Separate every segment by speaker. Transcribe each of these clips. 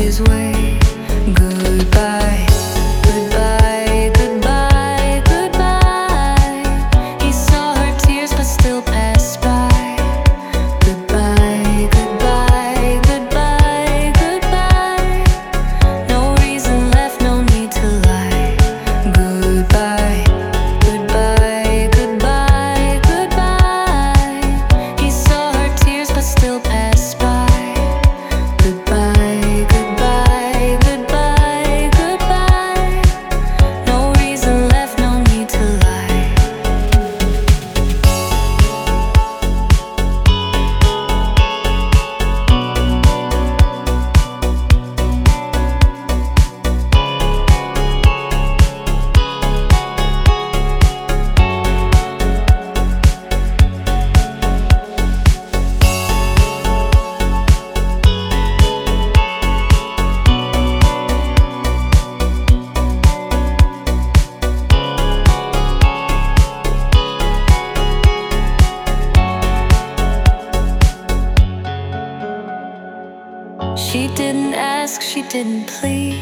Speaker 1: his way. Goodbye, goodbye, goodbye, goodbye. He saw her tears but still passed by. Goodbye, goodbye, goodbye, goodbye. No reason left, no need to lie. Goodbye, goodbye, goodbye, goodbye. He saw her tears but still passed by. Goodbye, goodbye, goodbye, goodbye. No reason left, no need to lie. She didn't ask, she didn't plead.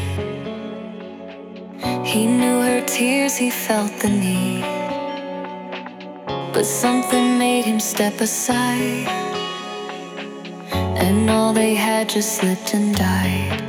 Speaker 1: He knew her tears, he felt the need. But something made him step aside, and all they had just slipped and died.